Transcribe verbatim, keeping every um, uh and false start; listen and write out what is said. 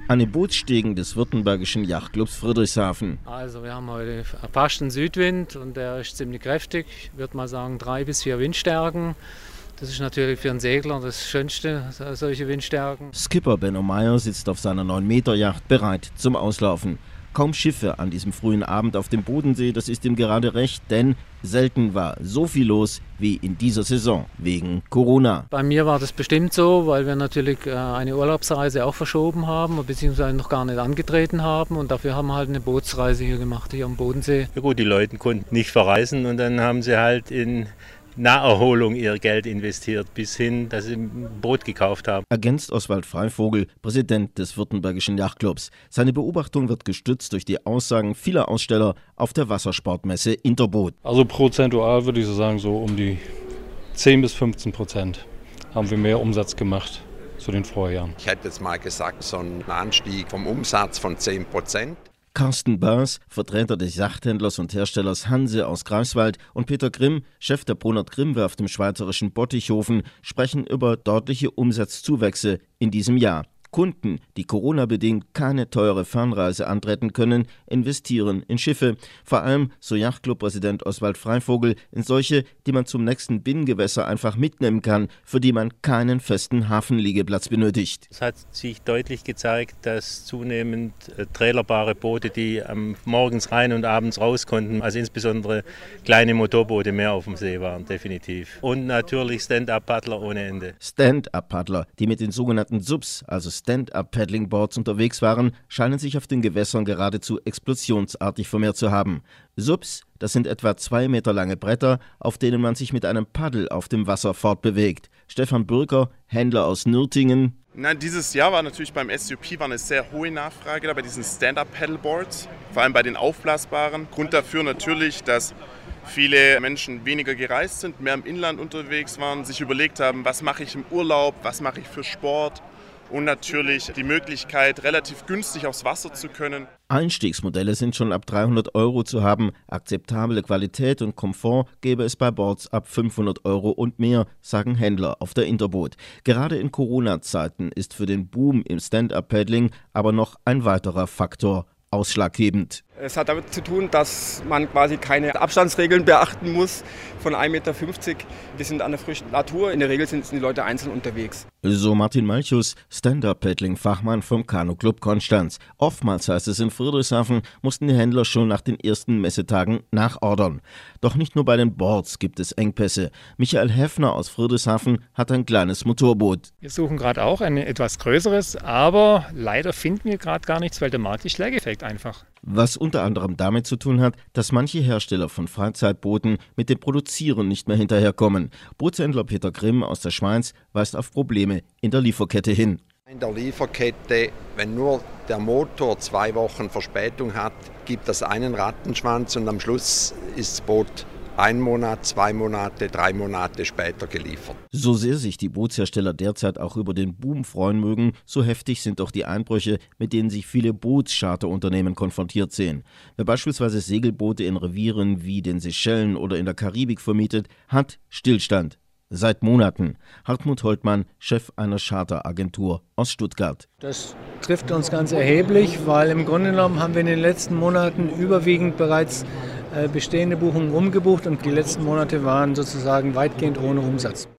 An den Bootsstegen des württembergischen Yachtclubs Friedrichshafen. Also wir haben heute fast einen Südwind und der ist ziemlich kräftig. Ich würde mal sagen drei bis vier Windstärken. Das ist natürlich für einen Segler das Schönste, solche Windstärken. Skipper Benno Meyer sitzt auf seiner neun Meter Yacht bereit zum Auslaufen. Kaum Schiffe an diesem frühen Abend auf dem Bodensee, das ist ihm gerade recht, denn selten war so viel los wie in dieser Saison wegen Corona. Bei mir war das bestimmt so, weil wir natürlich eine Urlaubsreise auch verschoben haben, beziehungsweise noch gar nicht angetreten haben und dafür haben wir halt eine Bootsreise hier gemacht, hier am Bodensee. Ja gut, die Leute konnten nicht verreisen und dann haben sie halt in Naherholung ihr Geld investiert, bis hin, dass sie ein Boot gekauft haben. Ergänzt Oswald Freivogel, Präsident des württembergischen Yachtclubs. Seine Beobachtung wird gestützt durch die Aussagen vieler Aussteller auf der Wassersportmesse Interboot. Also prozentual würde ich so sagen, so um die zehn bis fünfzehn Prozent haben wir mehr Umsatz gemacht zu den Vorjahren. Ich hätte jetzt mal gesagt, so ein Anstieg vom Umsatz von zehn Prozent. Carsten Baas, Vertreter des Yachthändlers und Herstellers Hanse aus Greifswald, und Peter Grimm, Chef der Brunert Grimm-Werft im schweizerischen Bottichhofen, sprechen über deutliche Umsatzzuwächse in diesem Jahr. Kunden, die Corona-bedingt keine teure Fernreise antreten können, investieren in Schiffe. Vor allem, so Yachtclub-Präsident Oswald Freivogel, in solche, die man zum nächsten Binnengewässer einfach mitnehmen kann, für die man keinen festen Hafenliegeplatz benötigt. Es hat sich deutlich gezeigt, dass zunehmend äh, trailerbare Boote, die ähm, morgens rein und abends raus konnten, also insbesondere kleine Motorboote, mehr auf dem See waren, definitiv. Und natürlich Stand-Up-Paddler ohne Ende. Stand-Up-Paddler, die mit den sogenannten Subs, also Stand-Up-Paddling-Boards unterwegs waren, scheinen sich auf den Gewässern geradezu explosionsartig vermehrt zu haben. Subs, das sind etwa zwei Meter lange Bretter, auf denen man sich mit einem Paddel auf dem Wasser fortbewegt. Stefan Bürger, Händler aus Nürtingen. Na, dieses Jahr war natürlich beim S U P war eine sehr hohe Nachfrage da bei diesen Stand-Up-Paddleboards, vor allem bei den aufblasbaren. Grund dafür natürlich, dass viele Menschen weniger gereist sind, mehr im Inland unterwegs waren, sich überlegt haben, was mache ich im Urlaub, was mache ich für Sport. Und natürlich die Möglichkeit, relativ günstig aufs Wasser zu können. Einstiegsmodelle sind schon ab dreihundert Euro zu haben. Akzeptable Qualität und Komfort gäbe es bei Boards ab fünfhundert Euro und mehr, sagen Händler auf der Interboot. Gerade in Corona-Zeiten ist für den Boom im Stand-Up-Paddling aber noch ein weiterer Faktor ausschlaggebend. Es hat damit zu tun, dass man quasi keine Abstandsregeln beachten muss von ein Meter fünfzig. Wir sind an der frischen Natur, in der Regel sind die Leute einzeln unterwegs. So Martin Malchus, Stand-Up-Paddling-Fachmann vom Kanu-Club Konstanz. Oftmals, heißt es in Friedrichshafen, mussten die Händler schon nach den ersten Messetagen nachordern. Doch nicht nur bei den Boards gibt es Engpässe. Michael Heffner aus Friedrichshafen hat ein kleines Motorboot. Wir suchen gerade auch ein etwas größeres, aber leider finden wir gerade gar nichts, weil der Markt ist leergefegt einfach. Was unter anderem damit zu tun hat, dass manche Hersteller von Freizeitbooten mit dem Produzieren nicht mehr hinterherkommen. Bootshändler Peter Grimm aus der Schweiz weist auf Probleme in der Lieferkette hin. In der Lieferkette, wenn nur der Motor zwei Wochen Verspätung hat, gibt das einen Rattenschwanz und am Schluss ist das Boot ein Monat, zwei Monate, drei Monate später geliefert. So sehr sich die Bootshersteller derzeit auch über den Boom freuen mögen, so heftig sind doch die Einbrüche, mit denen sich viele Bootscharterunternehmen konfrontiert sehen. Wer beispielsweise Segelboote in Revieren wie den Seychellen oder in der Karibik vermietet, hat Stillstand. Seit Monaten. Hartmut Holtmann, Chef einer Charteragentur aus Stuttgart. Das trifft uns ganz erheblich, weil im Grunde genommen haben wir in den letzten Monaten überwiegend bereits bestehende Buchungen umgebucht und die letzten Monate waren sozusagen weitgehend ohne Umsatz.